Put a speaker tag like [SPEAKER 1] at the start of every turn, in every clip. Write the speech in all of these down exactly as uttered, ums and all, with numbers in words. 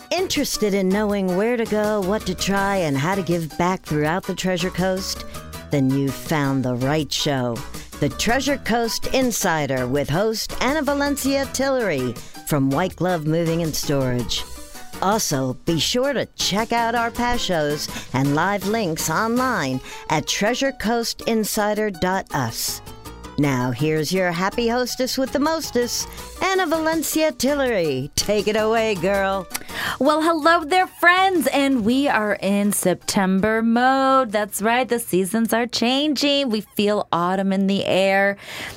[SPEAKER 1] Interested in knowing where to go, what to try, and how to give back throughout the Treasure Coast? Then you've found the right show. The Treasure Coast Insider with host Anna Valencia Tillery from White Glove Moving and Storage. Also, be sure to check out our past shows and live links online at treasure coast insider dot u s. Now, here's your happy hostess with the mostest, Anna Valencia Tillery. Take it away, girl.
[SPEAKER 2] Well, hello there, friends, and we are in September mode. That's right, the seasons are changing. We feel autumn in the air.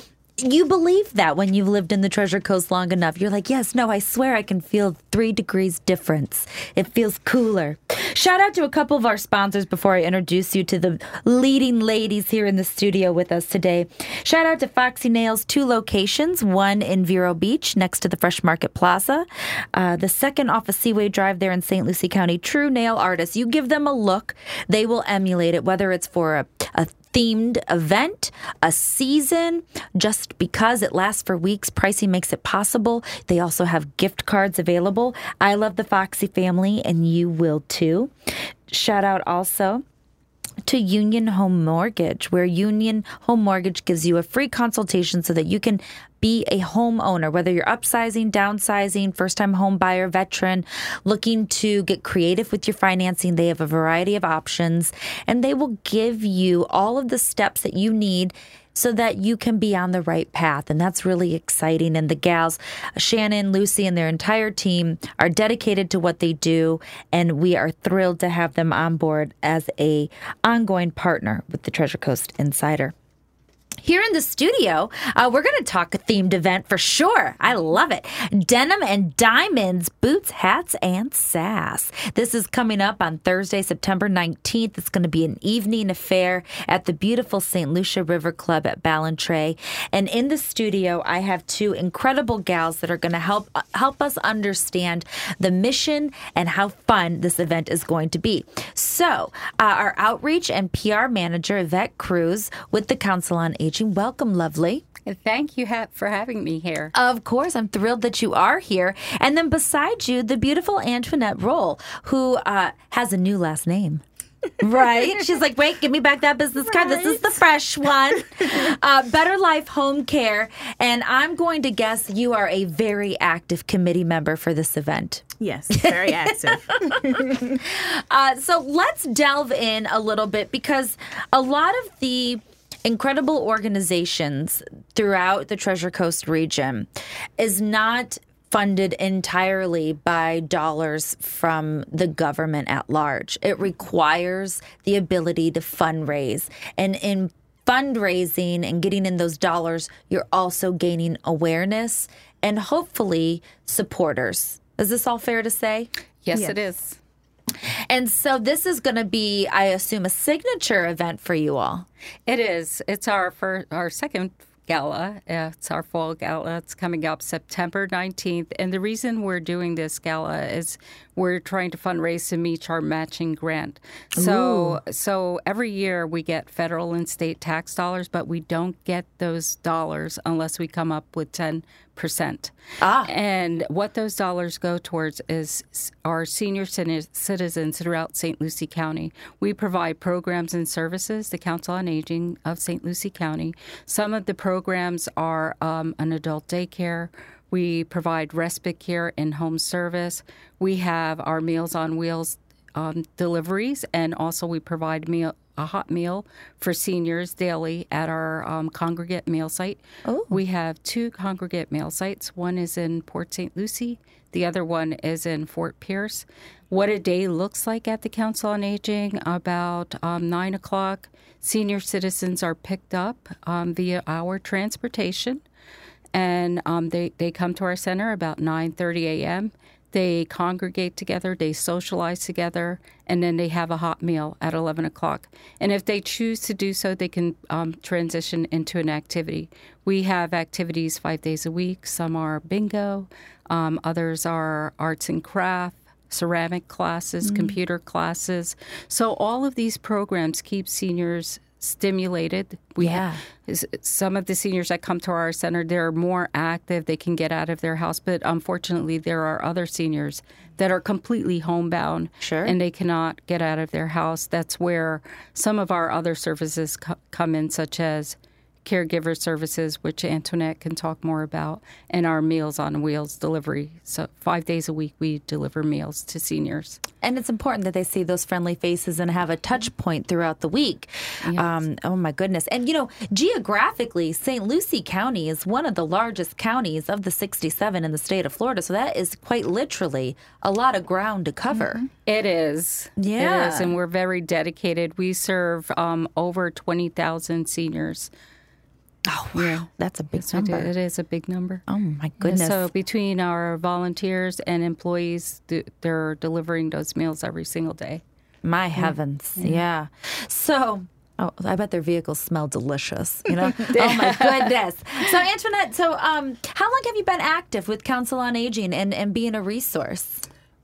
[SPEAKER 2] You believe that when you've lived in the Treasure Coast long enough. You're like, yes, no, I swear I can feel three degrees difference. It feels cooler. Shout out to a couple of our sponsors before I introduce you to the leading ladies here in the studio with us today. Shout out to Foxy Nails, two locations, one in Vero Beach next to the Fresh Market Plaza. Uh, the second off of Seaway Drive there in Saint Lucie County. True nail artists. You give them a look, they will emulate it, whether it's for a, a themed event, a season, just because it lasts for weeks. Pricing makes it possible. They also have gift cards available. I love the Foxy family, and you will too. Shout out also to Union Home Mortgage, where Union Home Mortgage gives you a free consultation so that you can be a homeowner, whether you're upsizing, downsizing, first-time home buyer, veteran, looking to get creative with your financing. They have a variety of options, and they will give you all of the steps that you need so that you can be on the right path. And that's really exciting. And the gals, Shannon, Lucy, and their entire team are dedicated to what they do. And we are thrilled to have them on board as a ongoing partner with the Treasure Coast Insider. Here in the studio, uh, we're going to talk a themed event for sure. I love it. Denim and Diamonds, Boots, Hats, and Sass. This is coming up on Thursday, September nineteenth. It's going to be an evening affair at the beautiful Saint Lucia River Club at Ballantrae. And in the studio, I have two incredible gals that are going to help help us understand the mission and how fun this event is going to be. So, uh, our outreach and P R manager, Yvette Cruz, with the Council on Aging. Welcome, lovely.
[SPEAKER 3] Thank you ha- for having me here.
[SPEAKER 2] Of course. I'm thrilled that you are here. And then beside you, the beautiful Antoinette Roll, who uh, has a new last name. Right? She's like, wait, give me back that business card.
[SPEAKER 3] Right.
[SPEAKER 2] This is the fresh one. Uh, Better Life Home Care. And I'm going to guess you are a very active committee member for this event.
[SPEAKER 4] Yes, very active.
[SPEAKER 2] uh, so let's delve in a little bit, because a lot of the incredible organizations throughout the Treasure Coast region is not funded entirely by dollars from the government at large. It requires the ability to fundraise. And in fundraising and getting in those dollars, you're also gaining awareness and hopefully supporters. Is this all fair to say?
[SPEAKER 3] Yes,
[SPEAKER 4] Yes.
[SPEAKER 3] it is.
[SPEAKER 2] And so this is going to be, I assume, a signature event for you all.
[SPEAKER 3] It is. It's our first, our second gala. Uh, it's our fall gala. It's coming up September nineteenth. And the reason we're doing this gala is we're trying to fundraise to meet our matching grant. So,
[SPEAKER 2] Ooh.
[SPEAKER 3] so every year we get federal and state tax dollars, but we don't get those dollars unless we come up with ten percent.
[SPEAKER 2] Ah.
[SPEAKER 3] And what those dollars go towards is our senior citizens throughout Saint Lucie County. We provide programs and services, the Council on Aging of Saint Lucie County. Some of the programs are um, an adult daycare. We provide respite care and home service. We have our Meals on Wheels um, deliveries, and also we provide meal a hot meal for seniors daily at our um, congregate meal site.
[SPEAKER 2] Oh.
[SPEAKER 3] We have two congregate meal sites. One is in Port Saint Lucie. The other one is in Fort Pierce. What a day looks like at the Council on Aging, about um, nine o'clock, senior citizens are picked up um, via our transportation, and um, they, they come to our center about nine thirty a.m., They congregate together, they socialize together, and then they have a hot meal at eleven o'clock. And if they choose to do so, they can um, transition into an activity. We have activities five days a week. Some are bingo, um, others are arts and craft, ceramic classes, mm-hmm. computer classes. So all of these programs keep seniors stimulated. We
[SPEAKER 2] Yeah.
[SPEAKER 3] have, some of the seniors that come to our center, they're more active. They can get out of their house. But unfortunately, there are other seniors that are completely homebound.
[SPEAKER 2] Sure.
[SPEAKER 3] And they cannot get out of their house. That's where some of our other services co- come in, such as caregiver services, which Antoinette can talk more about, and our Meals on Wheels delivery. So five days a week, we deliver meals to seniors.
[SPEAKER 2] And it's important that they see those friendly faces and have a touch point throughout the week.
[SPEAKER 3] Yes.
[SPEAKER 2] Um, oh, my goodness. And, you know, geographically, Saint Lucie County is one of the largest counties of the sixty-seven in the state of Florida. So that is quite literally a lot of ground to cover.
[SPEAKER 3] Mm-hmm. It is.
[SPEAKER 2] Yeah.
[SPEAKER 3] It is, and we're very dedicated. We serve um, over twenty thousand seniors.
[SPEAKER 2] Oh, wow. Yeah. That's a big
[SPEAKER 3] Yes, we do.
[SPEAKER 2] number.
[SPEAKER 3] It is a big number.
[SPEAKER 2] Oh, my goodness.
[SPEAKER 3] So between our volunteers and employees, th- they're delivering those meals every single day.
[SPEAKER 2] My heavens. Yeah. yeah. So, oh, I bet their vehicles smell delicious. You know? Oh, my goodness. So, Antoinette, so um, how long have you been active with Council on Aging and, and being a resource?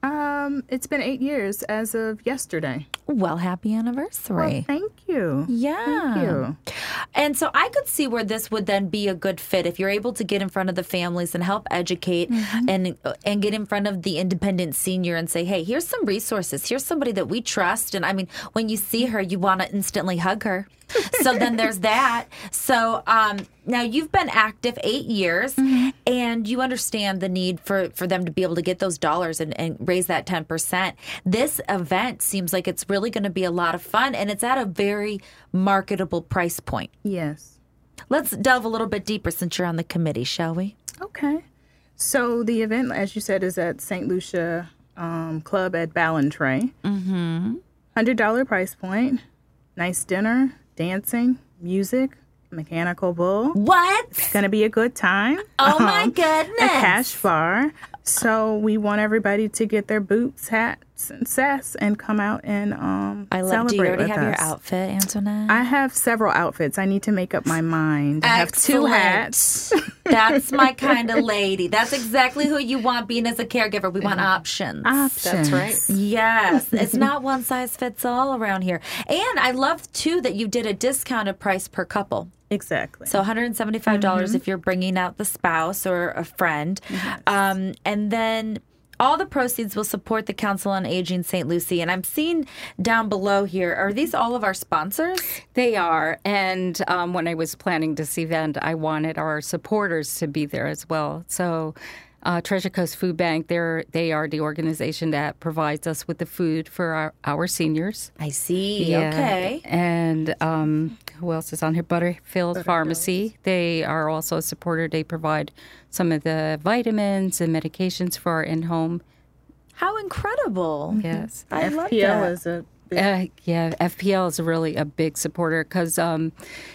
[SPEAKER 4] Um, it's been eight years as of yesterday.
[SPEAKER 2] Well, happy anniversary.
[SPEAKER 4] Well, thank you.
[SPEAKER 2] Yeah.
[SPEAKER 4] Thank you.
[SPEAKER 2] And so I could see where this would then be a good fit if you're able to get in front of the families and help educate mm-hmm. and and get in front of the independent senior and say, hey, here's some resources. Here's somebody that we trust. And I mean, when you see her, you want to instantly hug her. So then there's that. So um, now you've been active eight years mm-hmm. and you understand the need for, for them to be able to get those dollars and, and raise that ten percent. This event seems like it's really going to be a lot of fun and it's at a very marketable price point.
[SPEAKER 4] Yes.
[SPEAKER 2] Let's delve a little bit deeper since you're on the committee, shall we?
[SPEAKER 4] Okay. So the event, as you said, is at Saint Lucia um, Club at Ballantrae. Mm-hmm. one hundred dollars price point. Nice dinner. Dancing, music, mechanical bull.
[SPEAKER 2] What?
[SPEAKER 4] It's going to be a good time.
[SPEAKER 2] Oh, um, my goodness.
[SPEAKER 4] A cash bar. So we want everybody to get their boots, hats, and sass and come out and um,
[SPEAKER 2] I love,
[SPEAKER 4] celebrate
[SPEAKER 2] do you already
[SPEAKER 4] with
[SPEAKER 2] have
[SPEAKER 4] us.
[SPEAKER 2] your outfit, Antoinette?
[SPEAKER 4] I have several outfits. I need to make up my mind. I have two hats.
[SPEAKER 2] That's my kind of lady. That's exactly who you want being as a caregiver. We want options.
[SPEAKER 4] Options.
[SPEAKER 3] That's right.
[SPEAKER 2] Yes. It's not one size fits all around here. And I love, too, that you did a discounted price per couple.
[SPEAKER 4] Exactly.
[SPEAKER 2] So one hundred seventy-five dollars mm-hmm. if you're bringing out the spouse or a friend. Yes. Um, and then all the proceeds will support the Council on Aging Saint Lucie. And I'm seeing down below here, are these all of our sponsors?
[SPEAKER 3] They are. And um, when I was planning this event, I wanted our supporters to be there as well. So uh, Treasure Coast Food Bank, they're, they are the organization that provides us with the food for our, our seniors.
[SPEAKER 2] I see.
[SPEAKER 3] Yeah.
[SPEAKER 2] Okay.
[SPEAKER 3] And um, who else is on here? Butterfield, Butterfield Pharmacy. They are also a supporter. They provide some of the vitamins and medications for our in-home.
[SPEAKER 2] How incredible.
[SPEAKER 3] Yes.
[SPEAKER 2] I
[SPEAKER 4] F P L
[SPEAKER 2] love that.
[SPEAKER 4] is a big...
[SPEAKER 3] Uh, yeah, F P L is really a big supporter because um,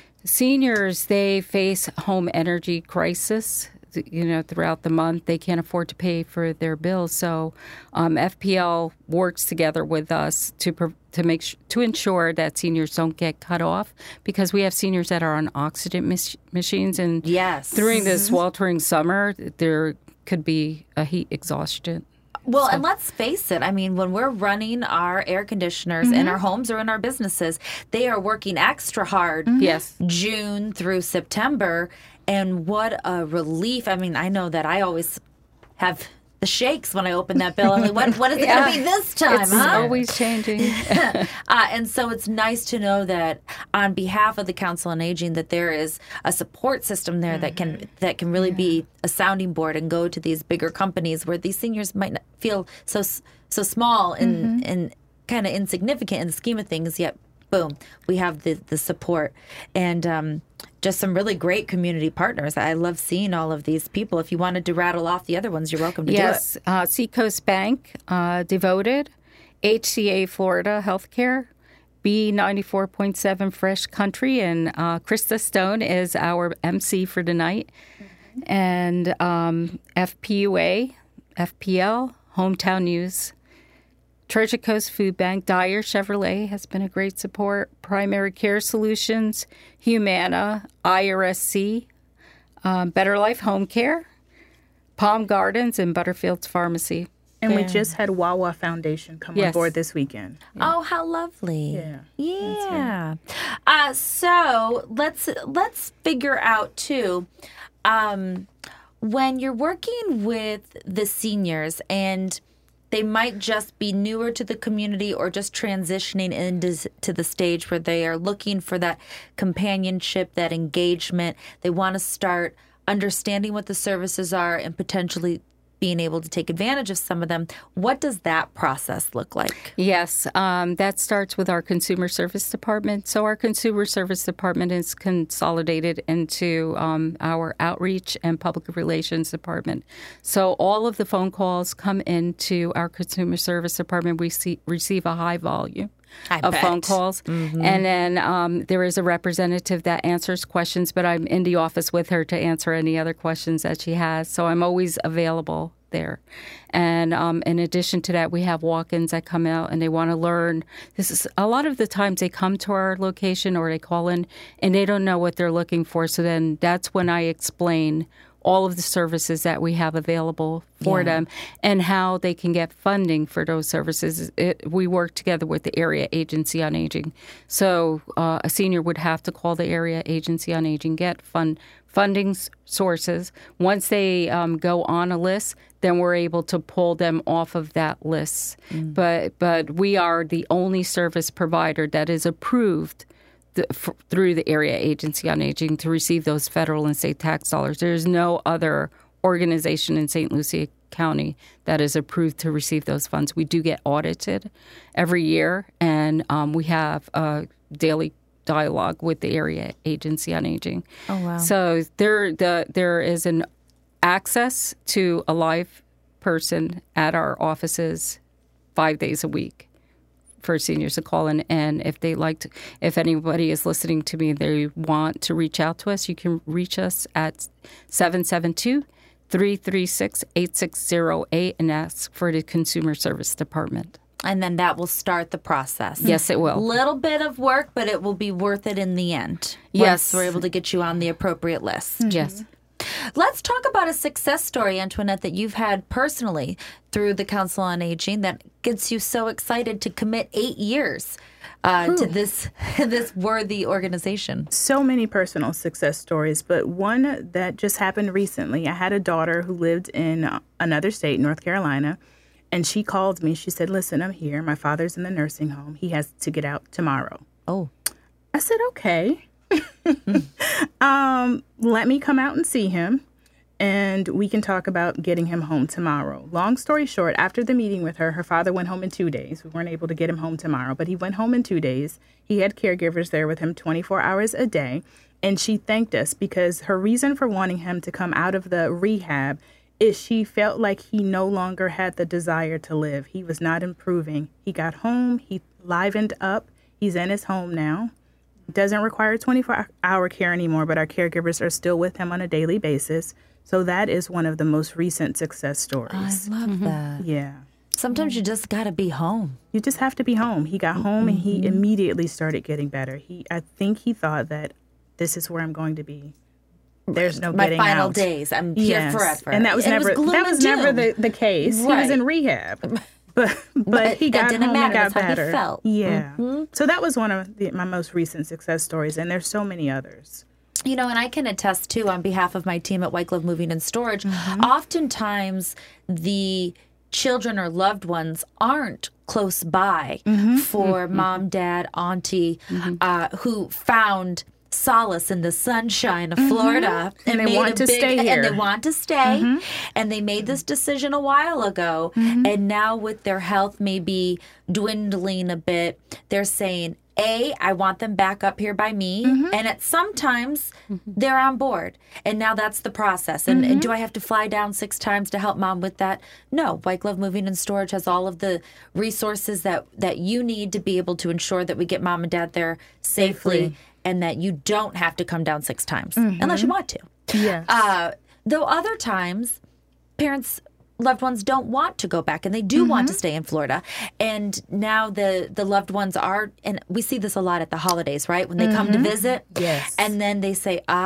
[SPEAKER 3] seniors, they face home energy crisis. You know, throughout the month, they can't afford to pay for their bills. So, um, F P L works together with us to to make sh- to ensure that seniors don't get cut off because we have seniors that are on oxygen mis- machines, and
[SPEAKER 2] yes,
[SPEAKER 3] during this sweltering summer, there could be a heat exhaustion.
[SPEAKER 2] Well,
[SPEAKER 3] So-
[SPEAKER 2] and let's face it. I mean, when we're running our air conditioners in our homes or in our businesses, they are working extra hard
[SPEAKER 3] Yes.
[SPEAKER 2] June through September. And what a relief. I mean, I know that I always have the shakes when I open that bill. I'm like, what, what is it
[SPEAKER 3] Yeah.
[SPEAKER 2] going to be this time,
[SPEAKER 3] It's
[SPEAKER 2] huh?
[SPEAKER 3] always changing.
[SPEAKER 2] uh, and so it's nice to know that on behalf of the Council on Aging that there is a support system there mm-hmm. that can that can really yeah. be a sounding board and go to these bigger companies where these seniors might not feel so so small and mm-hmm. and kind of insignificant in the scheme of things, yet boom, we have the the support and um just some really great community partners. I love seeing all of these people. If you wanted to rattle off the other ones, you're welcome to
[SPEAKER 3] yes,
[SPEAKER 2] do it.
[SPEAKER 3] Yes, uh, Seacoast Bank, uh, Devoted, H C A Florida Healthcare, B ninety-four point seven Fresh Country, and uh, Krista Stone is our M C for tonight. Mm-hmm. And um, F P U A, F P L, Hometown News, Treasure Coast Food Bank, Dyer Chevrolet has been a great support, Primary Care Solutions, Humana, I R S C, um, Better Life Home Care, Palm Gardens, and Butterfield's Pharmacy.
[SPEAKER 4] And we just had Wawa Foundation come
[SPEAKER 3] Yes.
[SPEAKER 4] on board this weekend.
[SPEAKER 2] Oh, how lovely.
[SPEAKER 4] Yeah.
[SPEAKER 2] Yeah. Uh, so let's let's figure out too, um, when you're working with the seniors and they might just be newer to the community or just transitioning into to the stage where they are looking for that companionship, that engagement. They want to start understanding what the services are and potentially being able to take advantage of some of them. What does that process look like?
[SPEAKER 3] Yes, um, that starts with our consumer service department. So our consumer service department is consolidated into um, our outreach and public relations department. So all of the phone calls come into our consumer service department. We see, receive a high volume
[SPEAKER 2] I
[SPEAKER 3] of
[SPEAKER 2] bet.
[SPEAKER 3] phone calls.
[SPEAKER 2] Mm-hmm.
[SPEAKER 3] And then um, there is a representative that answers questions, but I'm in the office with her to answer any other questions that she has. So I'm always available there. And um, in addition to that, we have walk-ins that come out and they want to learn. This is a lot of the times they come to our location or they call in and they don't know what they're looking for. So then that's when I explain all of the services that we have available for
[SPEAKER 2] Yeah.
[SPEAKER 3] them and how they can get funding for those services. It, we work together with the Area Agency on Aging. So uh, a senior would have to call the Area Agency on Aging, get fund funding s- sources. Once they um, go on a list, then we're able to pull them off of that list.
[SPEAKER 2] Mm.
[SPEAKER 3] But but we are the only service provider that is approved The, f- through the Area Agency on Aging to receive those federal and state tax dollars. There's no other organization in Saint Lucie County that is approved to receive those funds. We do get audited every year, and um, we have a daily dialogue with the Area Agency on Aging.
[SPEAKER 2] Oh, wow.
[SPEAKER 3] So there, the, there is an access to a live person at our offices five days a week for seniors to call in. And if they like to, if anybody is listening to me, they want to reach out to us, you can reach us at seven seven two, three three six, eight six zero eight and ask for the Consumer Service Department.
[SPEAKER 2] And then that will start the process.
[SPEAKER 3] Yes, it will.
[SPEAKER 2] Little bit of work, but it will be worth it in the end.
[SPEAKER 3] Yes.
[SPEAKER 2] Once we're able to get you on the appropriate list.
[SPEAKER 3] Yes.
[SPEAKER 2] Let's talk about a success story, Antoinette, that you've had personally through the Council on Aging that gets you so excited to commit eight years uh, to this this worthy organization.
[SPEAKER 4] So many personal success stories, but one that just happened recently. I had a daughter who lived in another state, North Carolina, and she called me. She said, "Listen, I'm here. My father's in the nursing home. He has to get out tomorrow."
[SPEAKER 2] Oh.
[SPEAKER 4] I said, "Okay. um, let me come out and see him, and we can talk about getting him home tomorrow." Long story short, after the meeting with her, her father went home in two days. We weren't able to get him home tomorrow, but he went home in two days. He had caregivers there with him twenty-four hours a day, and she thanked us because her reason for wanting him to come out of the rehab is she felt like he no longer had the desire to live. He was not improving. He got home, he livened up. He's in his home now. Doesn't require twenty-four hour care anymore, but our caregivers are still with him on a daily basis. So that is one of the most recent success
[SPEAKER 2] I
[SPEAKER 4] stories.
[SPEAKER 2] love that.
[SPEAKER 4] Yeah.
[SPEAKER 2] Sometimes you just got to be home.
[SPEAKER 4] You just have to be home. He got home and he immediately started getting better. He, I think he thought that this is where I'm going to be. There's no
[SPEAKER 2] My
[SPEAKER 4] getting
[SPEAKER 2] final
[SPEAKER 4] out.
[SPEAKER 2] days. I'm
[SPEAKER 4] Yes.
[SPEAKER 2] here forever.
[SPEAKER 4] And that was
[SPEAKER 2] it
[SPEAKER 4] never
[SPEAKER 2] gloom
[SPEAKER 4] that
[SPEAKER 2] and
[SPEAKER 4] was never
[SPEAKER 2] doom.
[SPEAKER 4] the, the case. He was
[SPEAKER 2] Right.
[SPEAKER 4] in rehab. But but,
[SPEAKER 2] But
[SPEAKER 4] he
[SPEAKER 2] that
[SPEAKER 4] got
[SPEAKER 2] didn't
[SPEAKER 4] home
[SPEAKER 2] matter.
[SPEAKER 4] and got
[SPEAKER 2] That's how he
[SPEAKER 4] better.
[SPEAKER 2] felt.
[SPEAKER 4] Yeah. So that was one of the, my most recent success stories, and there's so many others.
[SPEAKER 2] You know, and I can attest too on behalf of my team at White Glove Moving and Storage, oftentimes the children or loved ones aren't close by for mom, dad, auntie, uh, who found solace in the sunshine of Florida
[SPEAKER 4] And they
[SPEAKER 2] made
[SPEAKER 4] want
[SPEAKER 2] a
[SPEAKER 4] to
[SPEAKER 2] big-
[SPEAKER 4] stay
[SPEAKER 2] and
[SPEAKER 4] here.
[SPEAKER 2] they want to stay and they made this decision a while ago, and now with their health maybe dwindling a bit, they're saying, A, I want them back up here by me, and at sometimes they're on board, and now that's the process. And, and do I have to fly down six times to help mom with that? No. White Glove Moving and Storage has all of the resources that that you need to be able to ensure that we get mom and dad there safely,
[SPEAKER 4] Safely.
[SPEAKER 2] and that you don't have to come down six times unless you want to.
[SPEAKER 4] Yes.
[SPEAKER 2] Uh, though other times, parents, loved ones don't want to go back, and they do want to stay in Florida. And now the the loved ones are, and we see this a lot at the holidays, right? When they come to visit,
[SPEAKER 4] Yes.
[SPEAKER 2] and then they say, ah,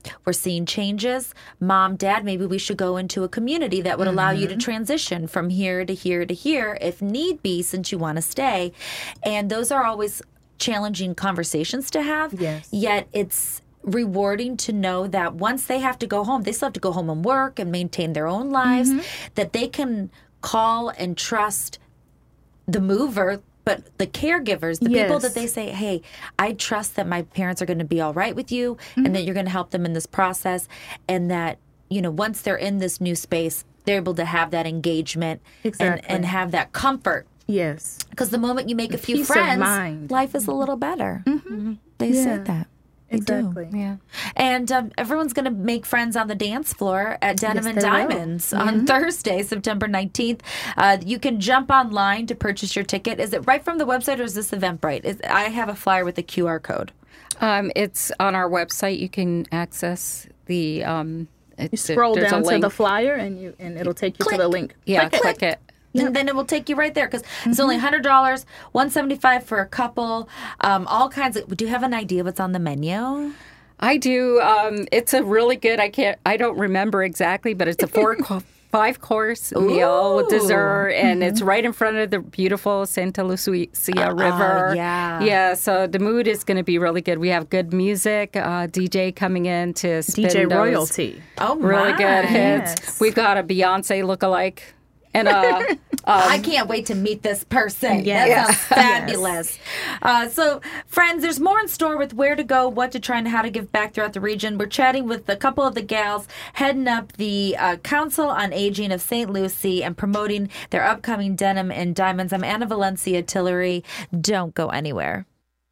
[SPEAKER 2] we're seeing changes. Mom, Dad, maybe we should go into a community that would allow you to transition from here to here to here if need be, since you want to stay. And those are always challenging conversations to have.
[SPEAKER 4] Yes.
[SPEAKER 2] Yet it's rewarding to know that once they have to go home, they still have to go home and work and maintain their own lives, that they can call and trust the mover, but the caregivers, the people
[SPEAKER 4] Yes.
[SPEAKER 2] that they say, hey, I trust that my parents are going to be all right with you and that you're going to help them in this process. And that, you know, once they're in this new space, they're able to have that engagement
[SPEAKER 4] Exactly.
[SPEAKER 2] and, and have that comfort.
[SPEAKER 4] Yes.
[SPEAKER 2] Because the moment you make a few
[SPEAKER 4] peace of
[SPEAKER 2] friends,
[SPEAKER 4] mind.
[SPEAKER 2] life is a little better. They say
[SPEAKER 4] Yeah.
[SPEAKER 2] that. They do.
[SPEAKER 4] Exactly.
[SPEAKER 3] Yeah.
[SPEAKER 2] And um, everyone's going to make friends on the dance floor at Denim
[SPEAKER 4] Yes,
[SPEAKER 2] and
[SPEAKER 4] they will.
[SPEAKER 2] Diamonds on Thursday, September nineteenth. Uh, you can jump online to purchase your ticket. Is it right from the website or is this Eventbrite? Is, I have a flyer with a Q R code.
[SPEAKER 3] Um, it's on our website. You can access the. Um,
[SPEAKER 4] You
[SPEAKER 3] it's,
[SPEAKER 4] scroll
[SPEAKER 3] there's a
[SPEAKER 4] down to
[SPEAKER 3] link.
[SPEAKER 4] the flyer and you and it'll take you
[SPEAKER 2] Click.
[SPEAKER 4] to the link.
[SPEAKER 3] Yeah,
[SPEAKER 2] Click,
[SPEAKER 3] click,
[SPEAKER 2] click.
[SPEAKER 3] it.
[SPEAKER 2] And then it will take you right there because it's only one hundred dollars, one hundred seventy-five dollars for a couple, um, all kinds of. Do you have an idea what's on the menu?
[SPEAKER 3] I do. Um, it's a really good. I can't. I don't remember exactly, but it's a four, co- five course meal with dessert, and it's right in front of the beautiful Santa Lucia River.
[SPEAKER 2] yeah.
[SPEAKER 3] yeah. So the mood is going to be really good. We have good music. Uh, D J coming in to spin
[SPEAKER 4] D J
[SPEAKER 3] those
[SPEAKER 4] Royalty.
[SPEAKER 2] Oh,
[SPEAKER 3] really
[SPEAKER 2] my.
[SPEAKER 3] good hits.
[SPEAKER 4] Yes.
[SPEAKER 3] We've got a Beyonce lookalike, and uh,
[SPEAKER 2] I can't wait to meet this person.
[SPEAKER 4] Yes.
[SPEAKER 2] That sounds fabulous. Uh, so, friends, there's more in store with where to go, what to try, and how to give back throughout the region. We're chatting with a couple of the gals heading up the uh, Council on Aging of Saint Lucie and promoting their upcoming Denim and Diamonds. I'm Anna Valencia Tillery. Don't go anywhere.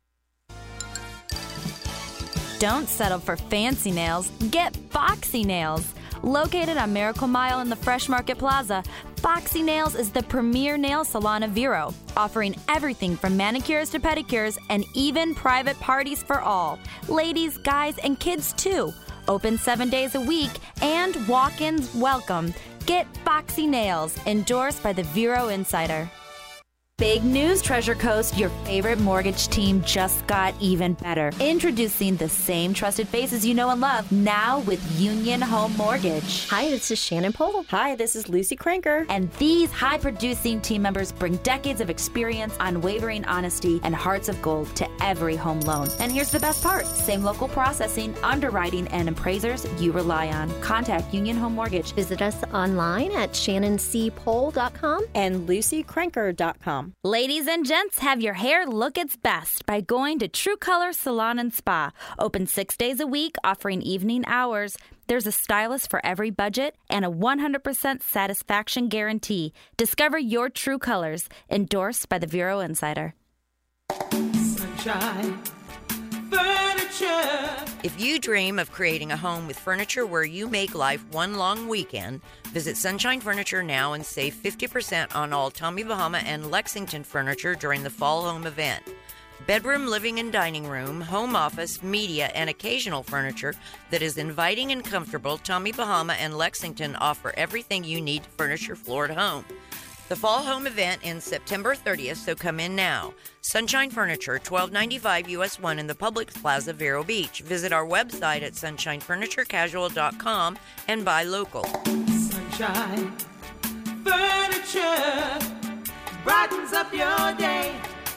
[SPEAKER 5] Don't settle for fancy nails. Get Foxy Nails. Located on Miracle Mile in the Fresh Market Plaza, Foxy Nails is the premier nail salon of Vero, offering everything from manicures to pedicures and even private parties for all. Ladies, guys, and kids too. Open seven days a week and walk-ins welcome. Get Foxy Nails, endorsed by the Vero Insider. Big news, Treasure Coast. Your favorite mortgage team just got even better. Introducing the same trusted faces you know and love, now with Union Home Mortgage.
[SPEAKER 6] Hi, this is Shannon Pohl. Hi, this is Lucy Cranker.
[SPEAKER 5] And these high-producing team members bring decades of experience, unwavering honesty, and hearts of gold to every home loan. And here's the best part. Same local processing, underwriting, and appraisers you rely on. Contact Union Home Mortgage.
[SPEAKER 6] Visit us online at shannon c pohl dot com
[SPEAKER 7] and lucy cranker dot com.
[SPEAKER 5] Ladies and gents, have your hair look its best by going to True Color Salon and Spa. Open six days a week, offering evening hours. There's a stylist for every budget and a one hundred percent satisfaction guarantee. Discover your true colors. Endorsed by the Vero Insider.
[SPEAKER 8] Sunshine Furniture.
[SPEAKER 9] If you dream of creating a home with furniture where you make life one long weekend, visit Sunshine Furniture now and save fifty percent on all Tommy Bahama and Lexington furniture during the fall home event. Bedroom, living, and dining room, home office, media, and occasional furniture that is inviting and comfortable, Tommy Bahama and Lexington offer everything you need to furnish your floored home. The fall home event ends September thirtieth, so come in now. Sunshine Furniture, twelve ninety-five U S one in the Publix Plaza, Vero Beach. Visit our website at sunshine furniture casual dot com and buy local.
[SPEAKER 8] Sunshine Furniture brightens up your day.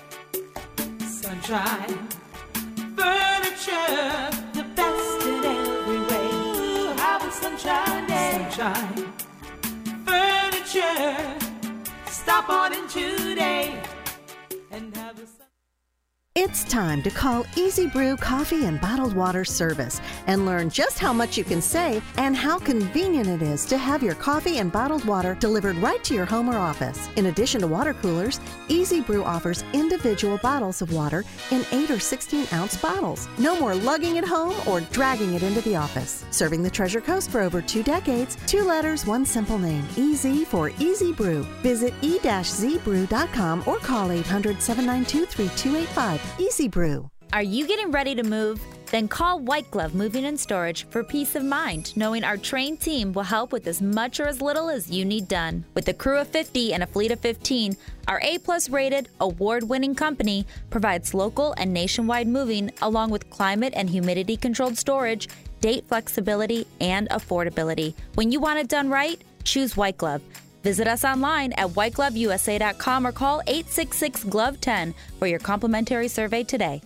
[SPEAKER 8] Sunshine Furniture, the best in every way. Ooh, have a sunshine day. Sunshine Furniture. Stop on in today and have a sun-
[SPEAKER 10] It's time to call Easy Brew Coffee and Bottled Water Service and learn just how much you can save and how convenient it is to have your coffee and bottled water delivered right to your home or office. In addition to water coolers, Easy Brew offers individual bottles of water in eight or sixteen ounce bottles. No more lugging it home or dragging it into the office. Serving the Treasure Coast for over two decades, two letters, one simple name. Easy for Easy Brew. Visit e dash z brew dot com or call eight hundred, seven nine two, three two eight five. Easy Brew.
[SPEAKER 5] Are you getting ready to move? Then call White Glove Moving and Storage for peace of mind, knowing our trained team will help with as much or as little as you need done. With a crew of fifty and a fleet of fifteen, our A-plus rated, award-winning company provides local and nationwide moving along with climate and humidity-controlled storage
[SPEAKER 2] date flexibility, and affordability. When you want it done right, choose White Glove. Visit us online at white glove u s a dot com or call eight six six, glove ten for your complimentary survey today.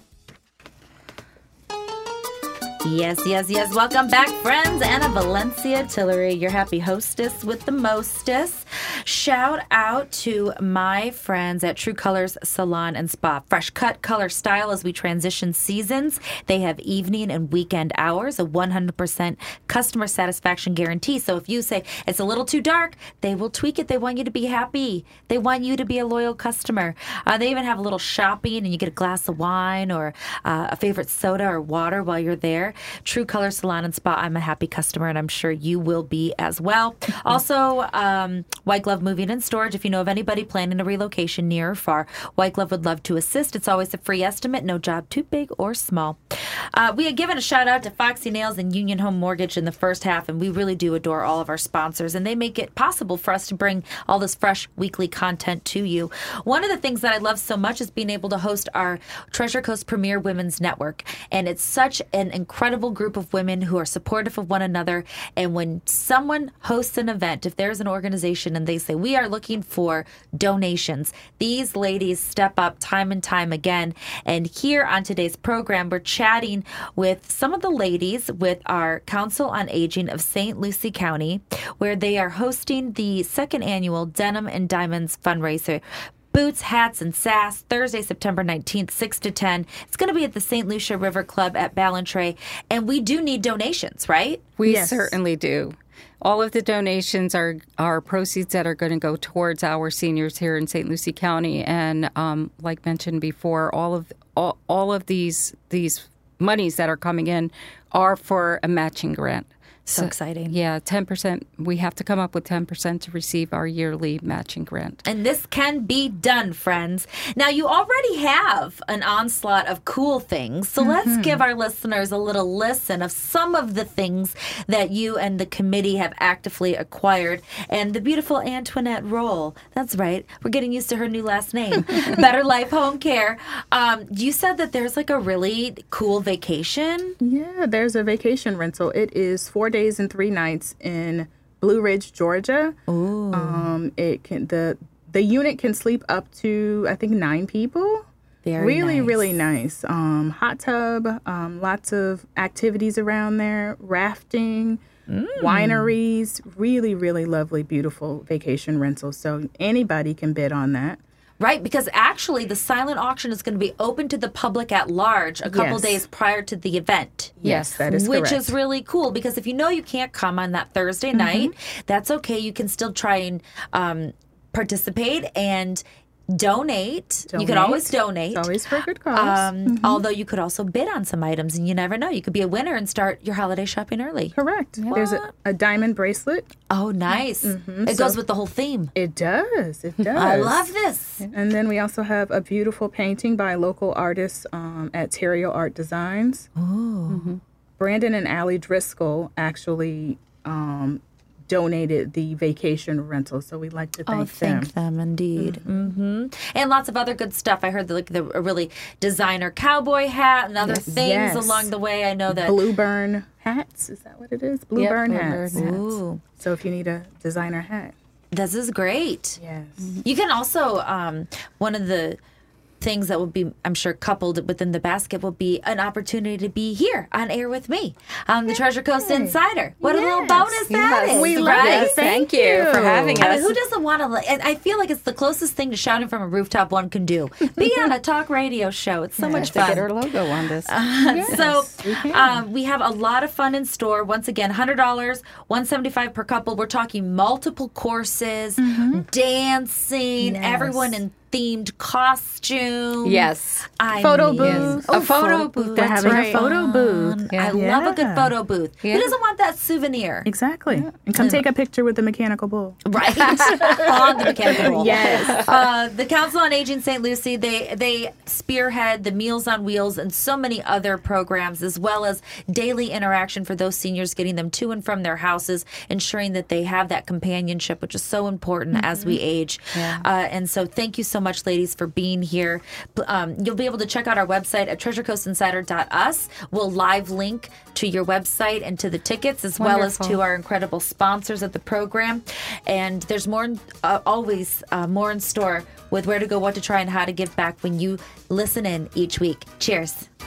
[SPEAKER 2] Yes, yes, yes. Welcome back, friends. Anna Valencia Tillery, your happy hostess with the mostest. Shout out to my friends at True Colors Salon and Spa. Fresh cut, color, style as we transition seasons. They have evening and weekend hours, a one hundred percent customer satisfaction guarantee. So if you say it's a little too dark, they will tweak it. They want you to be happy. They want you to be a loyal customer. Uh, they even have a little shopping, and you get a glass of wine or uh, a favorite soda or water while you're there. True Color Salon and Spa. I'm a happy customer, and I'm sure you will be as well. Also, um, White Glove Moving and Storage. If you know of anybody planning a relocation near or far, White Glove would love to assist. It's always a free estimate. No job too big or small. Uh, we had given a shout out to Foxy Nails and Union Home Mortgage in the first half, and we really do adore all of our sponsors, and they make it possible for us to bring all this fresh weekly content to you. One of the things that I love so much is being able to host our Treasure Coast Premier Women's Network, and it's such an incredible group of women who are supportive of one another. And when someone hosts an event, if there's an organization and they say, we are looking for donations, these ladies step up time and time again. And here on today's program, we're chatting with some of the ladies with our Council on Aging of Saint Lucie County, where they are hosting the second annual Denim and Diamonds fundraiser. Boots, hats, and sass, Thursday, September nineteenth, six to ten. It's going to be at the Saint Lucia River Club at Ballantrae. And we do need donations, right?
[SPEAKER 3] We
[SPEAKER 4] Yes.
[SPEAKER 3] certainly do. All of the donations are, are proceeds that are going to go towards our seniors here in Saint Lucie County. And um, like mentioned before, all of all, all of these these monies that are coming in are for a matching grant.
[SPEAKER 2] So exciting.
[SPEAKER 3] Yeah, ten percent. We have to come up with ten percent to receive our yearly matching grant.
[SPEAKER 2] And this can be done, friends. Now, you already have an onslaught of cool things, so
[SPEAKER 3] Mm-hmm.
[SPEAKER 2] let's give our listeners a little listen of some of the things that you and the committee have actively acquired. And the beautiful Antoinette Roll, that's right, we're getting used to her new last name, Better Life Home Care. Um, you said that there's like a really cool vacation.
[SPEAKER 4] Yeah, there's a vacation rental. It is four days and three nights in Blue Ridge, Georgia.
[SPEAKER 2] Ooh.
[SPEAKER 4] Um, it can the the unit can sleep up to I think nine people.
[SPEAKER 2] Very
[SPEAKER 4] really,
[SPEAKER 2] nice.
[SPEAKER 4] really nice. Um, hot tub, um, lots of activities around there, rafting,
[SPEAKER 2] Mm.
[SPEAKER 4] wineries. Really, really lovely, beautiful vacation rental. So anybody can bid on that.
[SPEAKER 2] Right, because actually the silent auction is going to be open to the public at large a couple
[SPEAKER 4] Yes.
[SPEAKER 2] days prior to the event.
[SPEAKER 4] Yes, that is
[SPEAKER 2] Which
[SPEAKER 4] correct.
[SPEAKER 2] is really cool because if you know you can't come on that Thursday night, that's okay. You can still try and um, participate and donate. You could
[SPEAKER 4] Donate.
[SPEAKER 2] always donate.
[SPEAKER 4] It's always for a good cause.
[SPEAKER 2] Um, Although you could also bid on some items, and you never know. You could be a winner and start your holiday shopping early.
[SPEAKER 4] Correct. There's a, a diamond bracelet.
[SPEAKER 2] Oh, nice. It
[SPEAKER 4] So-
[SPEAKER 2] goes with the whole theme.
[SPEAKER 4] It does. It does.
[SPEAKER 2] I love this.
[SPEAKER 4] And then we also have a beautiful painting by local artists um, at Terrio Art Designs.
[SPEAKER 2] Oh.
[SPEAKER 4] Brandon and Allie Driscoll actually um, donated the vacation rental, so we'd like to thank
[SPEAKER 2] Oh, thank
[SPEAKER 4] them.
[SPEAKER 2] them, indeed. hmm And lots of other good stuff. I heard the, like the a really designer cowboy hat and other things
[SPEAKER 4] Yes.
[SPEAKER 2] along the way. I know that.
[SPEAKER 4] Blue Burn hats, is that what it is? Blue
[SPEAKER 3] Yep,
[SPEAKER 4] Burn
[SPEAKER 3] Blue
[SPEAKER 4] hats.
[SPEAKER 3] Burn hats.
[SPEAKER 2] Ooh,
[SPEAKER 4] So if you need a designer hat.
[SPEAKER 2] this is great.
[SPEAKER 4] Yes.
[SPEAKER 2] You can also um, one of the things that will be, I'm sure, coupled within the basket will be an opportunity to be here on air with me on the Treasure Coast Insider. What a little
[SPEAKER 4] Yes.
[SPEAKER 2] bonus that is,
[SPEAKER 4] We love
[SPEAKER 2] right?
[SPEAKER 4] it.
[SPEAKER 3] Thank,
[SPEAKER 4] Thank
[SPEAKER 3] you for
[SPEAKER 4] you.
[SPEAKER 3] having
[SPEAKER 2] I
[SPEAKER 3] us.
[SPEAKER 2] mean, who doesn't want to? And I feel like it's the closest thing to shouting from a rooftop one can do. Be on a talk radio show. It's so much
[SPEAKER 3] to
[SPEAKER 2] fun.
[SPEAKER 3] get our logo on this.
[SPEAKER 2] So
[SPEAKER 4] we can.
[SPEAKER 2] um, we have a lot of fun in store. Once again, one hundred dollars, one hundred seventy-five dollars per couple. We're talking multiple courses, dancing,
[SPEAKER 4] Yes.
[SPEAKER 2] everyone in themed costume.
[SPEAKER 3] Yes.
[SPEAKER 2] I
[SPEAKER 4] Photo
[SPEAKER 2] mean,
[SPEAKER 4] booth.
[SPEAKER 2] Oh,
[SPEAKER 3] A photo booth.
[SPEAKER 4] They're
[SPEAKER 3] That's
[SPEAKER 4] having
[SPEAKER 3] right.
[SPEAKER 4] a photo booth.
[SPEAKER 2] fun.
[SPEAKER 3] Yeah.
[SPEAKER 2] I love a good
[SPEAKER 4] Yeah.
[SPEAKER 2] photo booth.
[SPEAKER 3] Yeah.
[SPEAKER 2] Who doesn't want that souvenir?
[SPEAKER 4] Exactly. And come take a picture with the mechanical bull.
[SPEAKER 2] Right. On the mechanical bull.
[SPEAKER 4] Yes.
[SPEAKER 2] Uh, the Council on Aging Saint Lucie, they they spearhead the Meals on Wheels and so many other programs, as well as daily interaction for those seniors, getting them to and from their houses, ensuring that they have that companionship, which is so important as we age. Uh, and so thank you so so much, ladies, for being here. Um, you'll be able to check out our website at treasure coast insider dot us. We'll live link to your website and to the tickets, as Wonderful. well as to our incredible sponsors of the program. And there's more, uh, always uh, more in store with where to go, what to try, and how to give back when you listen in each week. Cheers.